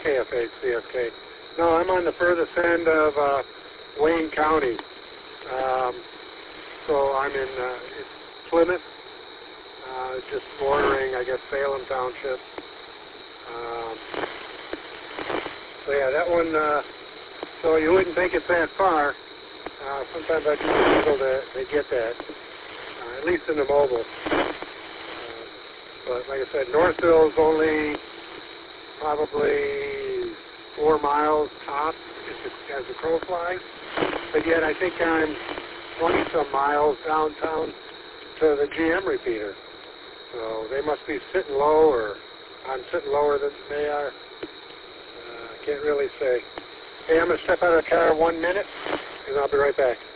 KFH, CFK. No, I'm on the furthest end of Wayne County. So I'm in it's Plymouth, just bordering, I guess, Salem Township. So yeah, that one, so you wouldn't think it's that far. Sometimes I do people to get that, at least in the mobile. But like I said, Northville's only probably 4 miles tops as the crow flies. But yet I think I'm 20-some miles downtown to the GM repeater. So they must be sitting low, or I'm sitting lower than they are. Can't really say. Hey, I'm going to step out of the car 1 minute, and I'll be right back.